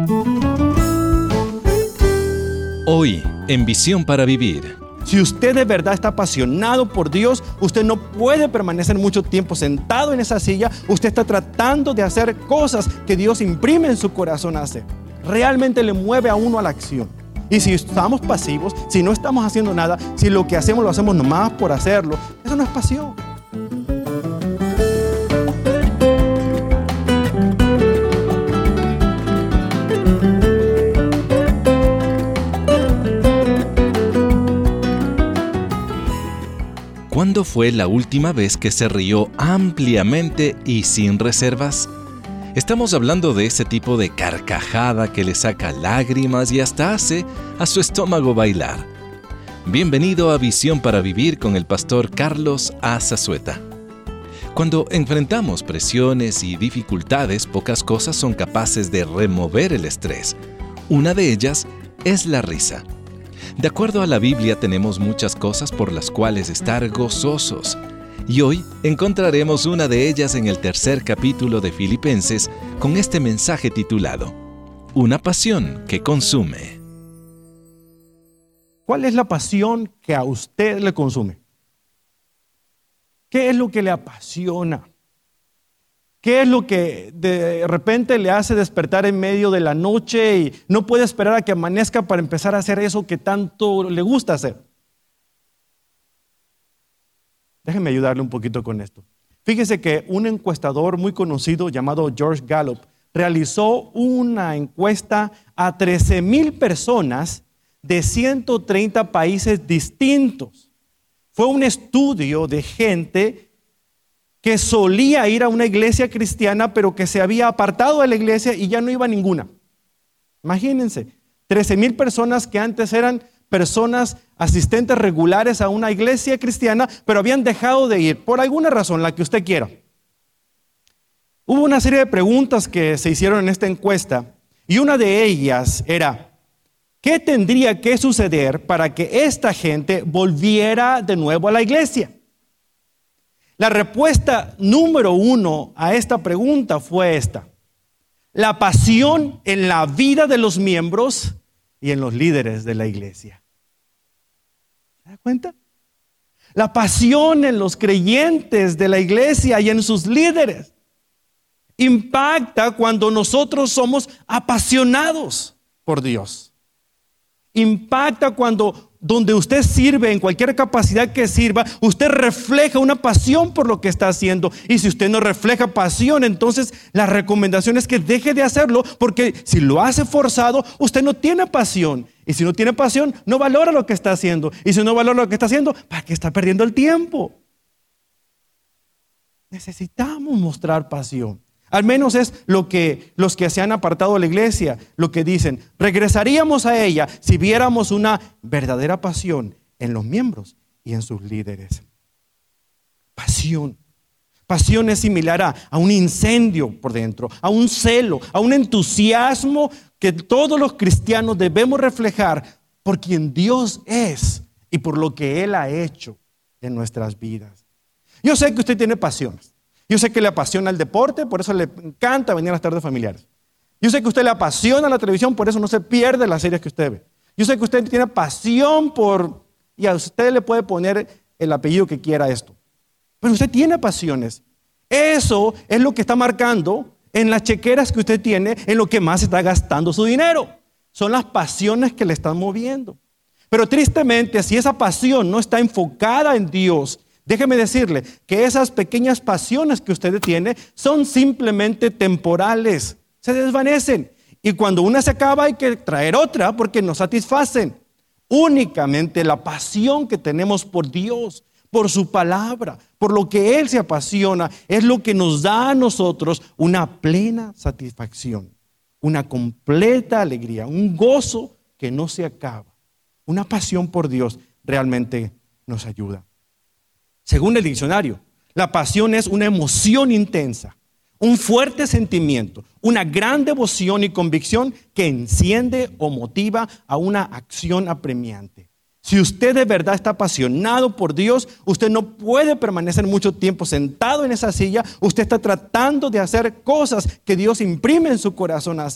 Hoy, en Visión para Vivir. Si usted de verdad está apasionado por Dios, usted no puede permanecer mucho tiempo sentado en esa silla. Usted está tratando de hacer cosas que Dios imprime en su corazón hacer. Realmente le mueve a uno a la acción. Y si estamos pasivos, si no estamos haciendo nada, si lo que hacemos lo hacemos nomás por hacerlo, eso no es pasión. ¿Cuándo fue la última vez que se rió ampliamente y sin reservas? Estamos hablando de ese tipo de carcajada que le saca lágrimas y hasta hace a su estómago bailar. Bienvenido a Visión para Vivir con el pastor Carlos A. Zazueta. Cuando enfrentamos presiones y dificultades, pocas cosas son capaces de remover el estrés. Una de ellas es la risa. De acuerdo a la Biblia, tenemos muchas cosas por las cuales estar gozosos. Y hoy encontraremos una de ellas en el 3er capítulo de Filipenses con este mensaje titulado Una pasión que consume. ¿Cuál es la pasión que a usted le consume? ¿Qué es lo que le apasiona? ¿Qué es lo que de repente le hace despertar en medio de la noche y no puede esperar a que amanezca para empezar a hacer eso que tanto le gusta hacer? Déjenme ayudarle un poquito con esto. Fíjese que un encuestador muy conocido llamado George Gallup realizó una encuesta a 13,000 personas de 130 países distintos. Fue un estudio de gente que solía ir a una iglesia cristiana, pero que se había apartado de la iglesia y ya no iba a ninguna. Imagínense, 13,000 personas que antes eran personas asistentes regulares a una iglesia cristiana, pero habían dejado de ir por alguna razón, la que usted quiera. Hubo una serie de preguntas que se hicieron en esta encuesta y una de ellas era: ¿qué tendría que suceder para que esta gente volviera de nuevo a la iglesia? La respuesta número 1 a esta pregunta fue esta: la pasión en la vida de los miembros y en los líderes de la iglesia. ¿Se da cuenta? La pasión en los creyentes de la iglesia y en sus líderes impacta cuando nosotros somos apasionados por Dios. Impacta cuando donde usted sirve, en cualquier capacidad que sirva, usted refleja una pasión por lo que está haciendo. Y si usted no refleja pasión, entonces la recomendación es que deje de hacerlo, porque si lo hace forzado, usted no tiene pasión. Y si no tiene pasión, no valora lo que está haciendo. Y si no valora lo que está haciendo, ¿para qué está perdiendo el tiempo? Necesitamos mostrar pasión. Al menos es lo que los que se han apartado de la iglesia, lo que dicen. Regresaríamos a ella si viéramos una verdadera pasión en los miembros y en sus líderes. Pasión. Pasión es similar a un incendio por dentro, a un celo, a un entusiasmo que todos los cristianos debemos reflejar por quien Dios es y por lo que Él ha hecho en nuestras vidas. Yo sé que usted tiene pasiones. Yo sé que le apasiona el deporte, por eso le encanta venir a las tardes familiares. Yo sé que a usted le apasiona la televisión, por eso no se pierde las series que usted ve. Yo sé que usted tiene pasión y a usted le puede poner el apellido que quiera esto. Pero usted tiene pasiones. Eso es lo que está marcando en las chequeras que usted tiene, en lo que más está gastando su dinero. Son las pasiones que le están moviendo. Pero tristemente, si esa pasión no está enfocada en Dios, déjeme decirle que esas pequeñas pasiones que usted tiene son simplemente temporales, se desvanecen. Y cuando una se acaba hay que traer otra porque nos satisfacen. Únicamente la pasión que tenemos por Dios, por su palabra, por lo que Él se apasiona, es lo que nos da a nosotros una plena satisfacción, una completa alegría, un gozo que no se acaba. Una pasión por Dios realmente nos ayuda. Según el diccionario, la pasión es una emoción intensa, un fuerte sentimiento, una gran devoción y convicción que enciende o motiva a una acción apremiante. Si usted de verdad está apasionado por Dios, usted no puede permanecer mucho tiempo sentado en esa silla. Usted está tratando de hacer cosas que Dios imprime en su corazón hacer.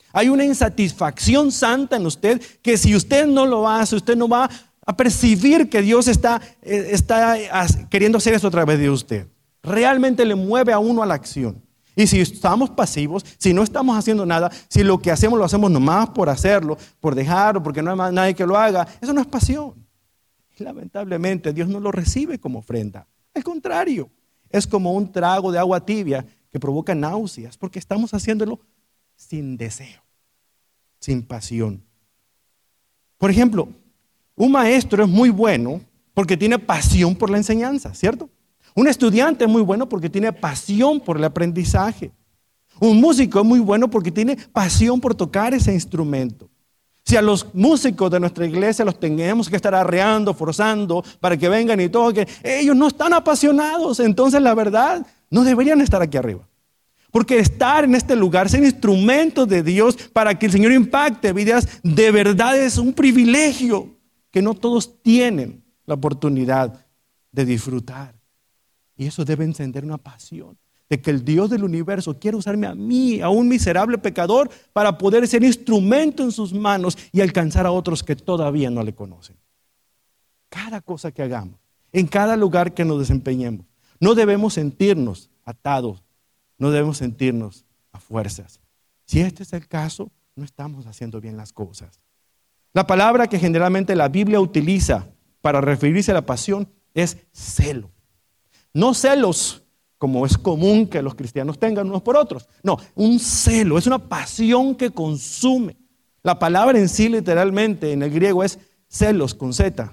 Hay una insatisfacción santa en usted que si usted no lo hace, usted no va a percibir que Dios está queriendo hacer eso a través de usted. Realmente le mueve a uno a la acción. Y si estamos pasivos, si no estamos haciendo nada, si lo que hacemos lo hacemos nomás por hacerlo, por dejarlo, porque no hay más nadie que lo haga, eso no es pasión. Y lamentablemente Dios no lo recibe como ofrenda. Al contrario, es como un trago de agua tibia que provoca náuseas, porque estamos haciéndolo sin deseo, sin pasión. Por ejemplo, un maestro es muy bueno porque tiene pasión por la enseñanza, ¿cierto? Un estudiante es muy bueno porque tiene pasión por el aprendizaje. Un músico es muy bueno porque tiene pasión por tocar ese instrumento. Si a los músicos de nuestra iglesia los tenemos que estar arreando, forzando para que vengan y toquen, ellos no están apasionados, entonces la verdad no deberían estar aquí arriba. Porque estar en este lugar, ser instrumentos de Dios para que el Señor impacte vidas, de verdad es un privilegio que no todos tienen la oportunidad de disfrutar. Y eso debe encender una pasión de que el Dios del universo quiere usarme a mí, a un miserable pecador, para poder ser instrumento en sus manos y alcanzar a otros que todavía no le conocen. Cada cosa que hagamos, en cada lugar que nos desempeñemos, no debemos sentirnos atados, no debemos sentirnos a fuerzas. Si este es el caso, no estamos haciendo bien las cosas. La palabra que generalmente la Biblia utiliza para referirse a la pasión es celo. No celos, como es común que los cristianos tengan unos por otros. No, un celo, es una pasión que consume. La palabra en sí literalmente en el griego es celos con Z.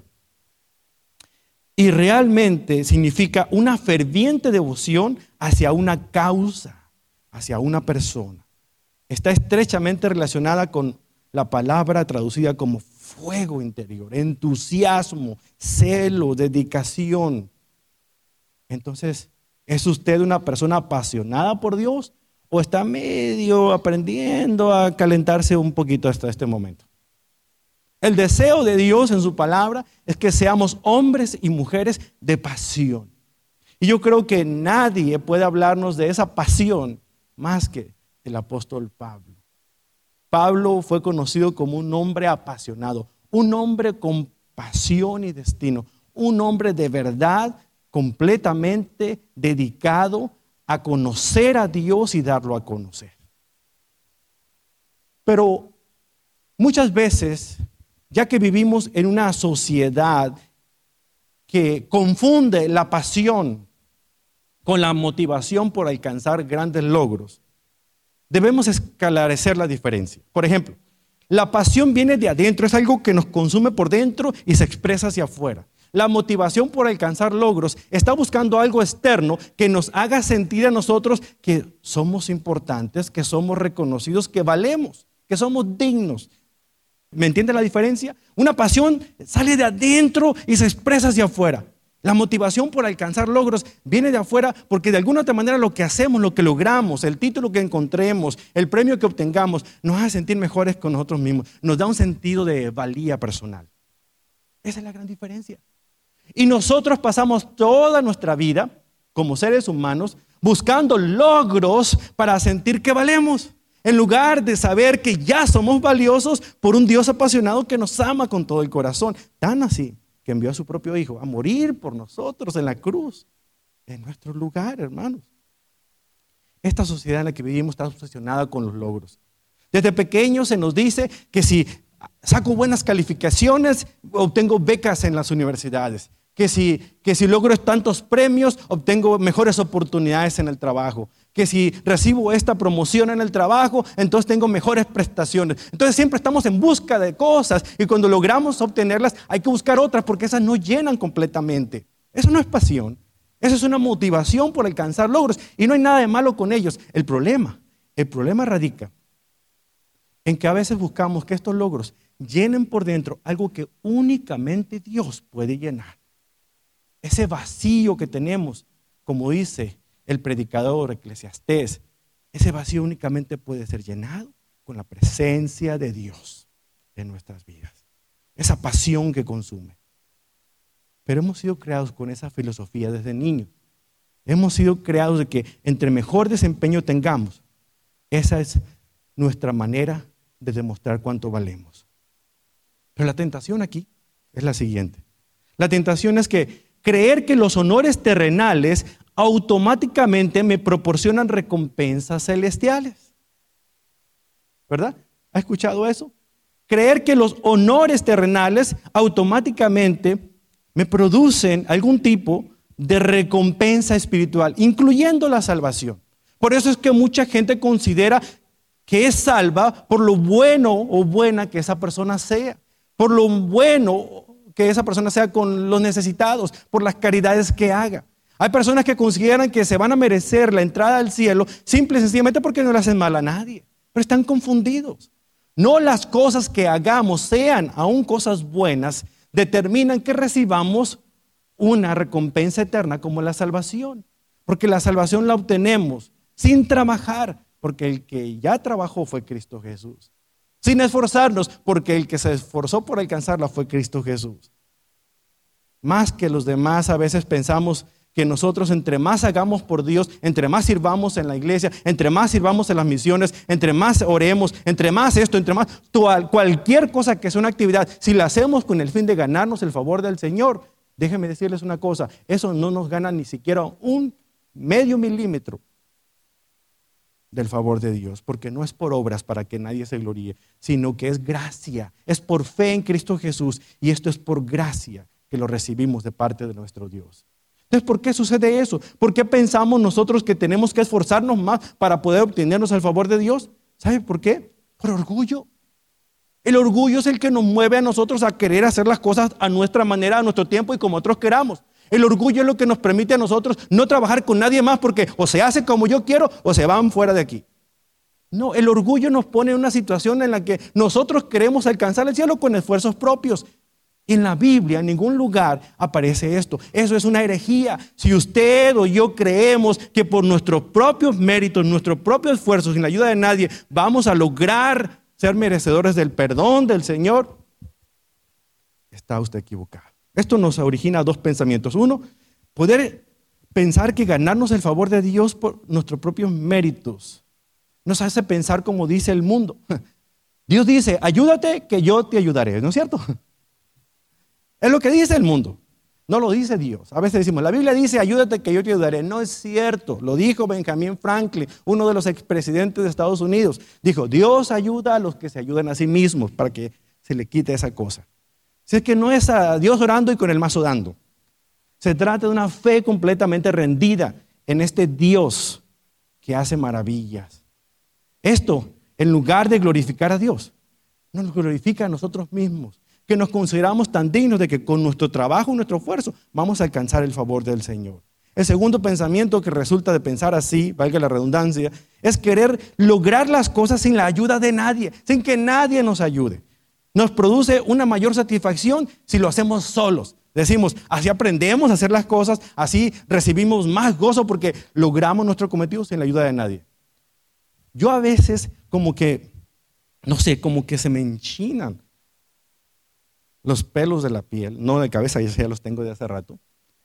Y realmente significa una ferviente devoción hacia una causa, hacia una persona. Está estrechamente relacionada con la palabra traducida como fuego interior, entusiasmo, celo, dedicación. Entonces, ¿es usted una persona apasionada por Dios o está medio aprendiendo a calentarse un poquito hasta este momento? El deseo de Dios en su palabra es que seamos hombres y mujeres de pasión. Y yo creo que nadie puede hablarnos de esa pasión más que el apóstol Pablo. Pablo fue conocido como un hombre apasionado, un hombre con pasión y destino, un hombre de verdad completamente dedicado a conocer a Dios y darlo a conocer. Pero muchas veces, ya que vivimos en una sociedad que confunde la pasión con la motivación por alcanzar grandes logros, debemos esclarecer la diferencia. Por ejemplo, la pasión viene de adentro, es algo que nos consume por dentro y se expresa hacia afuera. La motivación por alcanzar logros está buscando algo externo que nos haga sentir a nosotros que somos importantes, que somos reconocidos, que valemos, que somos dignos. ¿Me entiende la diferencia? Una pasión sale de adentro y se expresa hacia afuera. La motivación por alcanzar logros viene de afuera porque de alguna otra manera lo que hacemos, lo que logramos, el título que encontremos, el premio que obtengamos, nos hace sentir mejores con nosotros mismos. Nos da un sentido de valía personal. Esa es la gran diferencia. Y nosotros pasamos toda nuestra vida como seres humanos buscando logros para sentir que valemos, en lugar de saber que ya somos valiosos por un Dios apasionado que nos ama con todo el corazón. Tan así que envió a su propio Hijo a morir por nosotros en la cruz, en nuestro lugar, hermanos. Esta sociedad en la que vivimos está obsesionada con los logros. Desde pequeños se nos dice que si saco buenas calificaciones, obtengo becas en las universidades. Que si logro tantos premios, obtengo mejores oportunidades en el trabajo. Que si recibo esta promoción en el trabajo, entonces tengo mejores prestaciones. Entonces siempre estamos en busca de cosas y cuando logramos obtenerlas hay que buscar otras porque esas no llenan completamente. Eso no es pasión. Eso es una motivación por alcanzar logros y no hay nada de malo con ellos. El problema radica en que a veces buscamos que estos logros llenen por dentro algo que únicamente Dios puede llenar. Ese vacío que tenemos, como dice el predicador Eclesiastés, ese vacío únicamente puede ser llenado con la presencia de Dios en nuestras vidas. Esa pasión que consume. Pero hemos sido creados con esa filosofía desde niños. Hemos sido creados de que entre mejor desempeño tengamos, esa es nuestra manera de demostrar cuánto valemos. Pero la tentación aquí es la siguiente. La tentación es que creer que los honores terrenales automáticamente me proporcionan recompensas celestiales. ¿Verdad? ¿Ha escuchado eso? Creer que los honores terrenales automáticamente me producen algún tipo de recompensa espiritual, incluyendo la salvación. Por eso es que mucha gente considera que es salva por lo bueno o buena que esa persona sea, por lo bueno que esa persona sea con los necesitados, por las caridades que haga. Hay personas que consideran que se van a merecer la entrada al cielo simple y sencillamente porque no le hacen mal a nadie, pero están confundidos. No las cosas que hagamos, sean aún cosas buenas, determinan que recibamos una recompensa eterna como la salvación. Porque la salvación la obtenemos sin trabajar, porque el que ya trabajó fue Cristo Jesús. Sin esforzarnos, porque el que se esforzó por alcanzarla fue Cristo Jesús. Más que los demás, a veces pensamos que nosotros entre más hagamos por Dios, entre más sirvamos en la iglesia, entre más sirvamos en las misiones, entre más oremos, entre más esto, entre más cualquier cosa que sea una actividad, si la hacemos con el fin de ganarnos el favor del Señor, déjenme decirles una cosa, eso no nos gana ni siquiera un medio milímetro del favor de Dios, porque no es por obras para que nadie se gloríe, sino que es gracia, es por fe en Cristo Jesús, y esto es por gracia que lo recibimos de parte de nuestro Dios. Entonces, ¿por qué sucede eso? ¿Por qué pensamos nosotros que tenemos que esforzarnos más para poder obtenernos el favor de Dios? ¿Sabe por qué? Por orgullo. El orgullo es el que nos mueve a nosotros a querer hacer las cosas a nuestra manera, a nuestro tiempo y como otros queramos. El orgullo es lo que nos permite a nosotros no trabajar con nadie más porque o se hace como yo quiero o se van fuera de aquí. No, el orgullo nos pone en una situación en la que nosotros queremos alcanzar el cielo con esfuerzos propios. En la Biblia, en ningún lugar aparece esto. Eso es una herejía. Si usted o yo creemos que por nuestros propios méritos, nuestro propio esfuerzo, sin la ayuda de nadie, vamos a lograr ser merecedores del perdón del Señor, está usted equivocado. Esto nos origina dos pensamientos. Uno, poder pensar que ganarnos el favor de Dios por nuestros propios méritos nos hace pensar como dice el mundo. Dios dice, ayúdate que yo te ayudaré, ¿no es cierto? Es lo que dice el mundo, no lo dice Dios. A veces decimos, la Biblia dice, ayúdate que yo te ayudaré. No es cierto, lo dijo Benjamin Franklin, uno de los expresidentes de Estados Unidos. Dijo, Dios ayuda a los que se ayudan a sí mismos para que se le quite esa cosa. Si es que no es a Dios orando y con el mazo dando. Se trata de una fe completamente rendida en este Dios que hace maravillas. Esto, en lugar de glorificar a Dios, nos glorifica a nosotros mismos, que nos consideramos tan dignos de que con nuestro trabajo y nuestro esfuerzo vamos a alcanzar el favor del Señor. El segundo pensamiento que resulta de pensar así, valga la redundancia, es querer lograr las cosas sin la ayuda de nadie, sin que nadie nos ayude. Nos produce una mayor satisfacción si lo hacemos solos. Decimos, así aprendemos a hacer las cosas, así recibimos más gozo porque logramos nuestro cometido sin la ayuda de nadie. Yo a veces como que, no sé, como que se me enchinan los pelos de la piel, no de cabeza, ya los tengo de hace rato.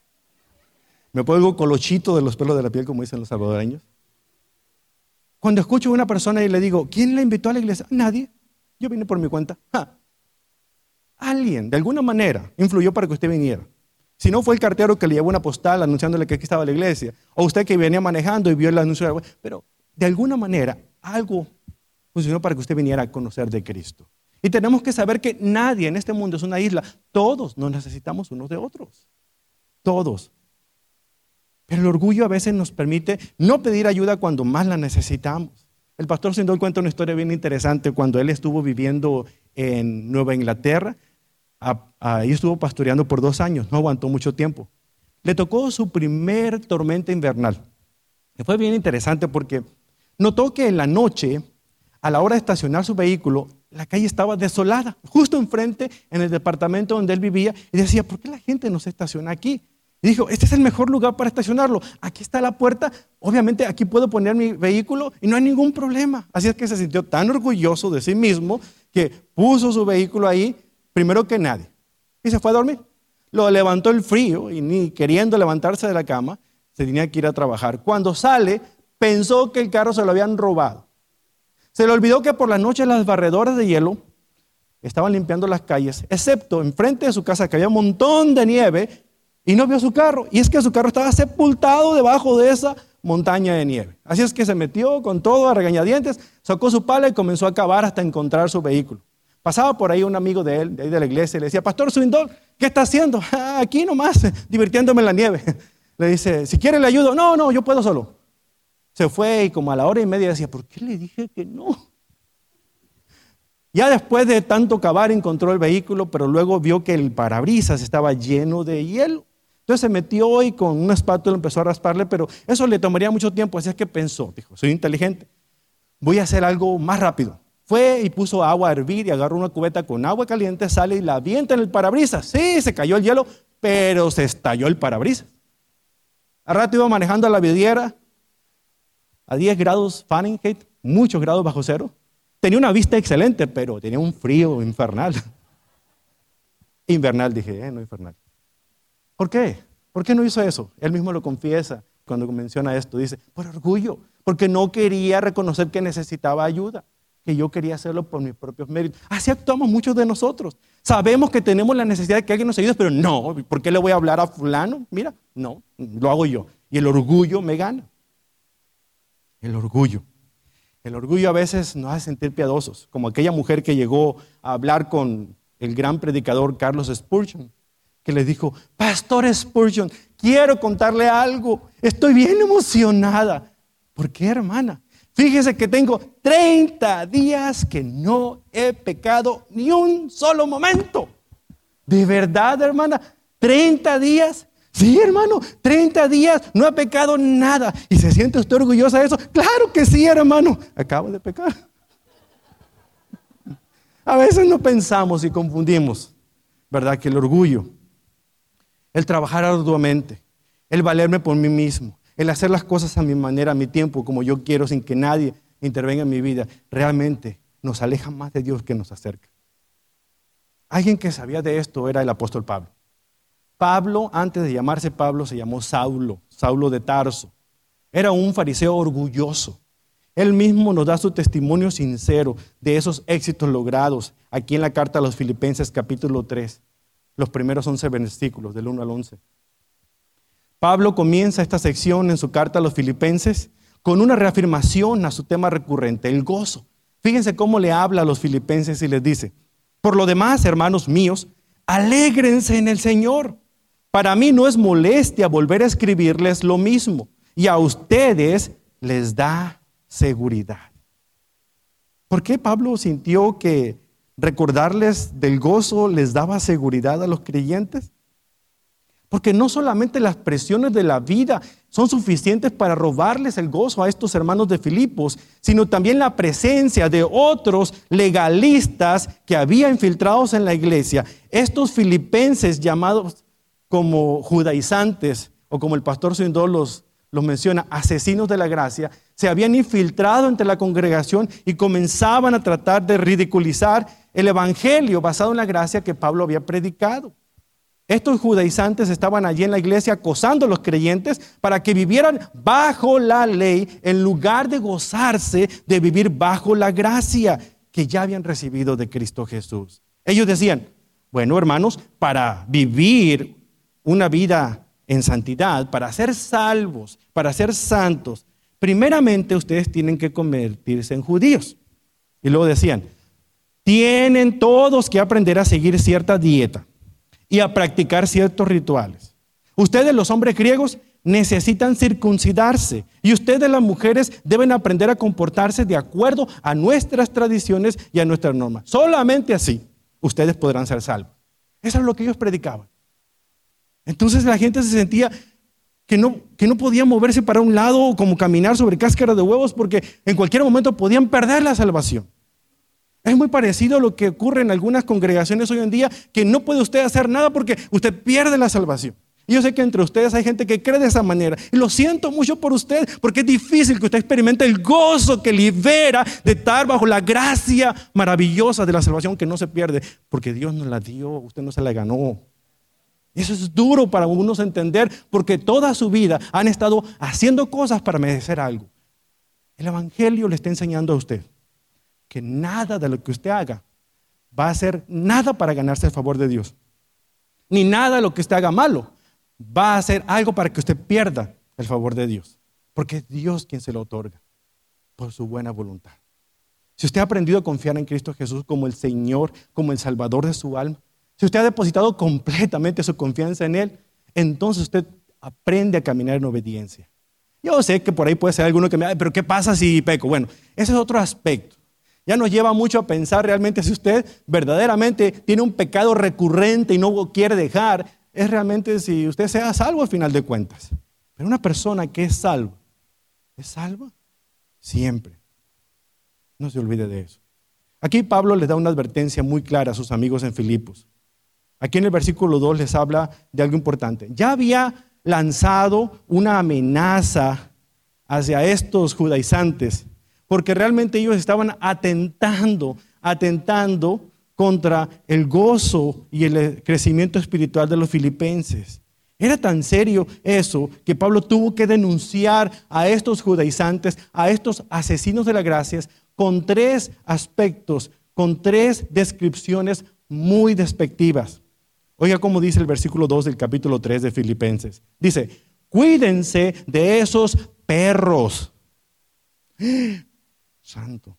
Me pongo colochito de los pelos de la piel, como dicen los salvadoreños. Cuando escucho a una persona y le digo, ¿quién la invitó a la iglesia? Nadie, yo vine por mi cuenta. Alguien, de alguna manera, influyó para que usted viniera. Si no fue el cartero que le llevó una postal anunciándole que aquí estaba la iglesia, o usted que venía manejando y vio el anuncio, pero de alguna manera algo funcionó para que usted viniera a conocer de Cristo. Y tenemos que saber que nadie en este mundo es una isla. Todos nos necesitamos unos de otros. Todos. Pero el orgullo a veces nos permite no pedir ayuda cuando más la necesitamos. El pastor Sindol cuenta una historia bien interesante cuando él estuvo viviendo en Nueva Inglaterra. Ahí estuvo pastoreando por 2 años, no aguantó mucho tiempo. Le tocó su primer tormenta invernal. Y fue bien interesante porque notó que en la noche, a la hora de estacionar su vehículo, la calle estaba desolada, justo enfrente en el departamento donde él vivía, y decía, ¿por qué la gente no se estaciona aquí? Y dijo, este es el mejor lugar para estacionarlo, aquí está la puerta, obviamente aquí puedo poner mi vehículo y no hay ningún problema. Así es que se sintió tan orgulloso de sí mismo que puso su vehículo ahí primero que nadie y se fue a dormir. Lo levantó el frío y ni queriendo levantarse de la cama, se tenía que ir a trabajar. Cuando sale, pensó que el carro se lo habían robado. Se le olvidó que por la noche las barredoras de hielo estaban limpiando las calles, excepto enfrente de su casa que había un montón de nieve y no vio su carro. Y es que su carro estaba sepultado debajo de esa montaña de nieve. Así es que se metió con todo a regañadientes, sacó su pala y comenzó a cavar hasta encontrar su vehículo. Pasaba por ahí un amigo de él, de ahí de la iglesia, y le decía: Pastor Swindoll, ¿qué está haciendo? Aquí nomás, divirtiéndome en la nieve. Le dice: si quiere le ayudo. No, yo puedo solo. Se fue y como a la hora y media decía: ¿por qué le dije que no? Ya después de tanto cavar encontró el vehículo, pero luego vio que el parabrisas estaba lleno de hielo. Entonces se metió y con una espátula empezó a rasparle, pero eso le tomaría mucho tiempo. Así es que pensó, dijo: soy inteligente, voy a hacer algo más rápido. Fue y puso agua a hervir y agarró una cubeta con agua caliente, sale y la avienta en el parabrisas. Sí, se cayó el hielo, pero se estalló el parabrisas. Al rato iba manejando a la vidriera a 10 grados Fahrenheit, muchos grados bajo cero. Tenía una vista excelente, pero tenía un frío infernal. Invernal, dije, no infernal. ¿Por qué? ¿Por qué no hizo eso? Él mismo lo confiesa cuando menciona esto. Dice: por orgullo, porque no quería reconocer que necesitaba ayuda, que yo quería hacerlo por mis propios méritos. Así actuamos muchos de nosotros. Sabemos que tenemos la necesidad de que alguien nos ayude, pero no, ¿por qué le voy a hablar a fulano? Mira, no, lo hago yo. Y el orgullo me gana. El orgullo. El orgullo a veces nos hace sentir piadosos, como aquella mujer que llegó a hablar con el gran predicador Carlos Spurgeon, que le dijo: Pastor Spurgeon, quiero contarle algo, estoy bien emocionada. ¿Por qué, hermana? Fíjese que tengo 30 días que no he pecado ni un solo momento. ¿De verdad, hermana? ¿30 días? Sí, hermano, 30 días, no he pecado nada. ¿Y se siente usted orgullosa de eso? Claro que sí, hermano. Acabo de pecar. A veces no pensamos y confundimos, ¿verdad? Que el orgullo, el trabajar arduamente, el valerme por mí mismo, el hacer las cosas a mi manera, a mi tiempo, como yo quiero, sin que nadie intervenga en mi vida, realmente nos aleja más de Dios que nos acerca. Alguien que sabía de esto era el apóstol Pablo. Pablo, antes de llamarse Pablo, se llamó Saulo, Saulo de Tarso. Era un fariseo orgulloso. Él mismo nos da su testimonio sincero de esos éxitos logrados aquí en la carta a los Filipenses capítulo 3, los primeros 11 versículos, del 1 al 11. Pablo comienza esta sección en su carta a los Filipenses con una reafirmación a su tema recurrente, el gozo. Fíjense cómo le habla a los filipenses y les dice: por lo demás, hermanos míos, alégrense en el Señor. Para mí no es molestia volver a escribirles lo mismo, y a ustedes les da seguridad. ¿Por qué Pablo sintió que recordarles del gozo les daba seguridad a los creyentes? Porque no solamente las presiones de la vida son suficientes para robarles el gozo a estos hermanos de Filipos, sino también la presencia de otros legalistas que había infiltrados en la iglesia. Estos filipenses llamados como judaizantes, o como el pastor Swindoll los menciona, asesinos de la gracia, se habían infiltrado entre la congregación y comenzaban a tratar de ridiculizar el evangelio basado en la gracia que Pablo había predicado. Estos judaizantes estaban allí en la iglesia acosando a los creyentes para que vivieran bajo la ley en lugar de gozarse de vivir bajo la gracia que ya habían recibido de Cristo Jesús. Ellos decían: bueno, hermanos, para vivir una vida en santidad, para ser salvos, para ser santos, primeramente ustedes tienen que convertirse en judíos. Y luego decían: tienen todos que aprender a seguir cierta dieta y a practicar ciertos rituales. Ustedes, los hombres griegos, necesitan circuncidarse, y ustedes, las mujeres, deben aprender a comportarse de acuerdo a nuestras tradiciones y a nuestras normas. Solamente así ustedes podrán ser salvos. Eso es lo que ellos predicaban. Entonces la gente se sentía que no podía moverse para un lado o como caminar sobre cáscara de huevos, porque en cualquier momento podían perder la salvación. Es muy parecido a lo que ocurre en algunas congregaciones hoy en día, que no puede usted hacer nada porque usted pierde la salvación. Y yo sé que entre ustedes hay gente que cree de esa manera, y lo siento mucho por usted, porque es difícil que usted experimente el gozo que libera de estar bajo la gracia maravillosa de la salvación que no se pierde, porque Dios nos la dio, usted no se la ganó. Y eso es duro para unos entender, porque toda su vida han estado haciendo cosas para merecer algo. El evangelio le está enseñando a usted que nada de lo que usted haga va a hacer nada para ganarse el favor de Dios. Ni nada de lo que usted haga malo va a hacer algo para que usted pierda el favor de Dios. Porque es Dios quien se lo otorga por su buena voluntad. Si usted ha aprendido a confiar en Cristo Jesús como el Señor, como el Salvador de su alma, si usted ha depositado completamente su confianza en Él, entonces usted aprende a caminar en obediencia. Yo sé que por ahí puede ser alguno que me diga, pero ¿qué pasa si peco? Bueno, ese es otro aspecto. Ya nos lleva mucho a pensar realmente si usted verdaderamente tiene un pecado recurrente y no quiere dejar, es realmente si usted sea salvo al final de cuentas. Pero una persona que es salva siempre. No se olvide de eso. Aquí Pablo les da una advertencia muy clara a sus amigos en Filipos. Aquí en el versículo 2 les habla de algo importante. Ya había lanzado una amenaza hacia estos judaizantes, porque realmente ellos estaban atentando contra el gozo y el crecimiento espiritual de los filipenses. Era tan serio eso que Pablo tuvo que denunciar a estos judaizantes, a estos asesinos de las gracias, con 3 aspectos, con 3 descripciones muy despectivas. Oiga cómo dice el versículo 2 del capítulo 3 de Filipenses. Dice, cuídense de esos perros. Santo.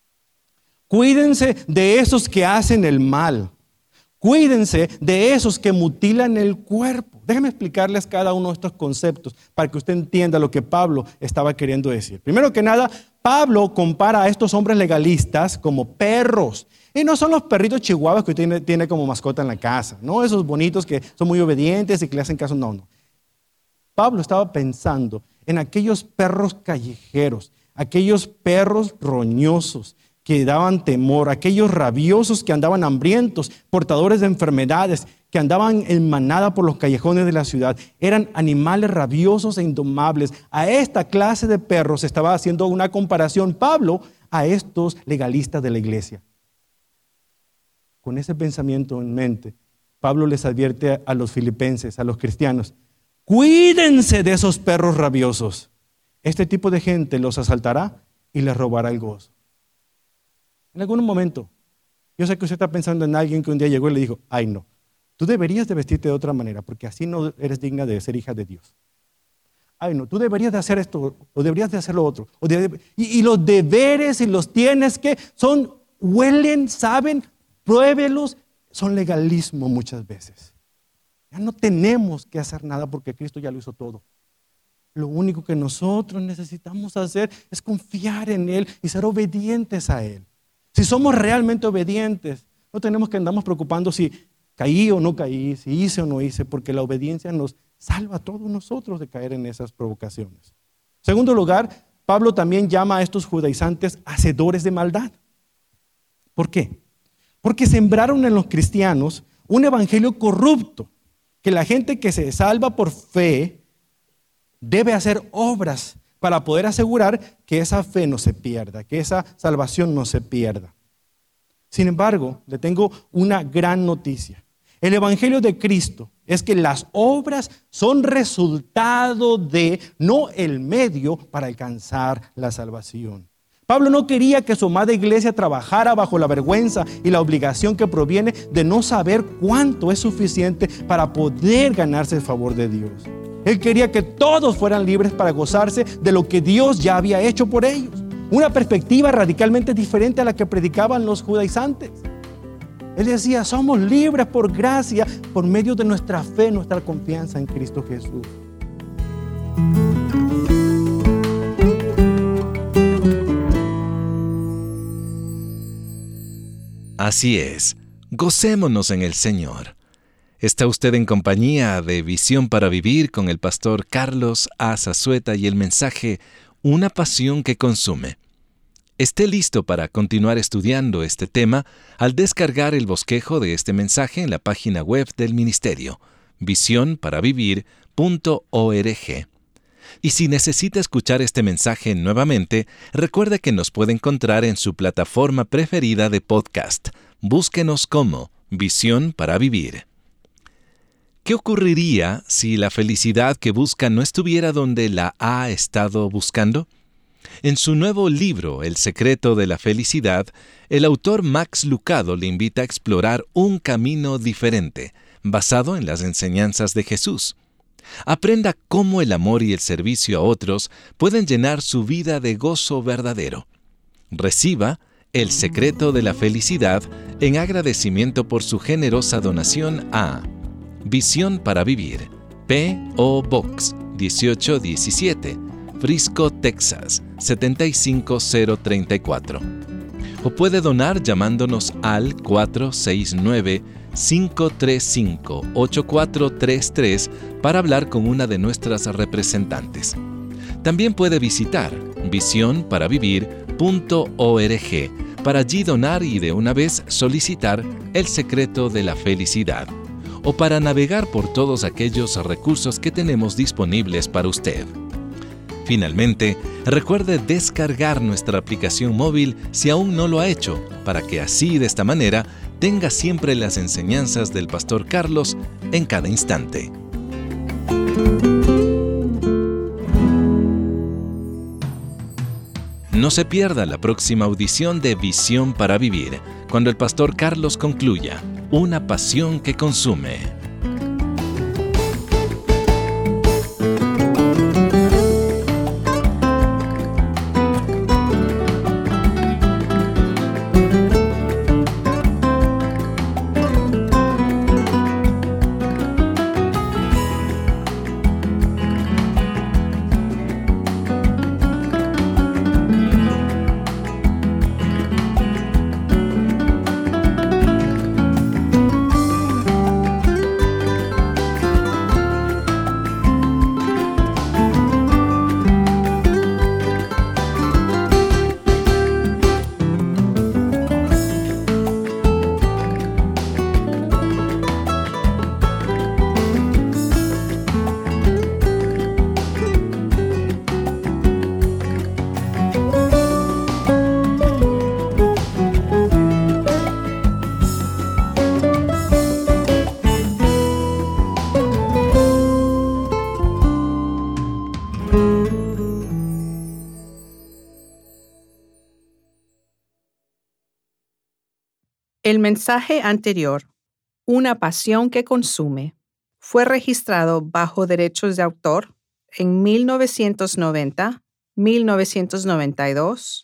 Cuídense de esos que hacen el mal. Cuídense de esos que mutilan el cuerpo. Déjenme explicarles cada uno de estos conceptos para que usted entienda lo que Pablo estaba queriendo decir. Primero que nada, Pablo compara a estos hombres legalistas como perros. Y no son los perritos chihuahuas que usted tiene como mascota en la casa, no esos bonitos que son muy obedientes y que le hacen caso, no. Pablo estaba pensando en aquellos perros callejeros, aquellos perros roñosos que daban temor, aquellos rabiosos que andaban hambrientos, portadores de enfermedades, que andaban en manada por los callejones de la ciudad. Eran animales rabiosos e indomables. A esta clase de perros estaba haciendo una comparación Pablo a estos legalistas de la iglesia. Con ese pensamiento en mente, Pablo les advierte a los filipenses, a los cristianos, cuídense de esos perros rabiosos. Este tipo de gente los asaltará y les robará el gozo. En algún momento, yo sé que usted está pensando en alguien que un día llegó y le dijo, ay no, tú deberías de vestirte de otra manera porque así no eres digna de ser hija de Dios. Ay no, tú deberías de hacer esto o deberías de hacer lo otro. Y los deberes y los tienes que huelen, saben, pruébelos, son legalismo muchas veces. Ya no tenemos que hacer nada porque Cristo ya lo hizo todo. Lo único que nosotros necesitamos hacer es confiar en Él y ser obedientes a Él. Si somos realmente obedientes, no tenemos que andarnos preocupando si caí o no caí, si hice o no hice, porque la obediencia nos salva a todos nosotros de caer en esas provocaciones. En segundo lugar, Pablo también llama a estos judaizantes hacedores de maldad. ¿Por qué? Porque sembraron en los cristianos un evangelio corrupto, que la gente que se salva por fe debe hacer obras para poder asegurar que esa fe no se pierda, que esa salvación no se pierda. Sin embargo, le tengo una gran noticia. El evangelio de Cristo es que las obras son resultado de, no el medio para alcanzar la salvación. Pablo no quería que su amada iglesia trabajara bajo la vergüenza y la obligación que proviene de no saber cuánto es suficiente para poder ganarse el favor de Dios. Él quería que todos fueran libres para gozarse de lo que Dios ya había hecho por ellos. Una perspectiva radicalmente diferente a la que predicaban los judaizantes. Él decía, somos libres por gracia, por medio de nuestra fe, nuestra confianza en Cristo Jesús. Así es, gocémonos en el Señor. Está usted en compañía de Visión para Vivir con el pastor Carlos A. Zazueta y el mensaje Una pasión que consume. Esté listo para continuar estudiando este tema al descargar el bosquejo de este mensaje en la página web del ministerio, visionparavivir.org. Y si necesita escuchar este mensaje nuevamente, recuerde que nos puede encontrar en su plataforma preferida de podcast. Búsquenos como Visión para Vivir. ¿Qué ocurriría si la felicidad que busca no estuviera donde la ha estado buscando? En su nuevo libro, El secreto de la felicidad, el autor Max Lucado le invita a explorar un camino diferente, basado en las enseñanzas de Jesús. Aprenda cómo el amor y el servicio a otros pueden llenar su vida de gozo verdadero. Reciba El secreto de la felicidad en agradecimiento por su generosa donación a Visión para Vivir, P.O. Box 1817, Frisco, Texas 75034. O puede donar llamándonos al 469-535-8433 para hablar con una de nuestras representantes. También puede visitar visionparavivir.org para allí donar y de una vez solicitar el secreto de la felicidad, o para navegar por todos aquellos recursos que tenemos disponibles para usted. Finalmente, recuerde descargar nuestra aplicación móvil si aún no lo ha hecho, para que así, de esta manera, tenga siempre las enseñanzas del Pastor Carlos en cada instante. No se pierda la próxima audición de Visión para Vivir, cuando el Pastor Carlos concluya, Una pasión que consume. El mensaje anterior, Una pasión que consume, fue registrado bajo derechos de autor en 1990, 1992,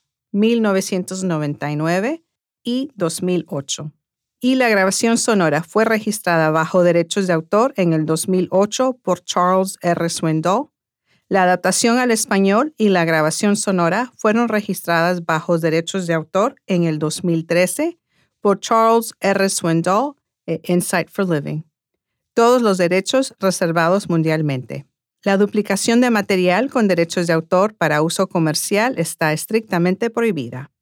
1999 y 2008. Y la grabación sonora fue registrada bajo derechos de autor en el 2008 por Charles R. Swindoll. La adaptación al español y la grabación sonora fueron registradas bajo derechos de autor en el 2013 por Charles R. Swindoll e Insight for Living. Todos los derechos reservados mundialmente. La duplicación de material con derechos de autor para uso comercial está estrictamente prohibida.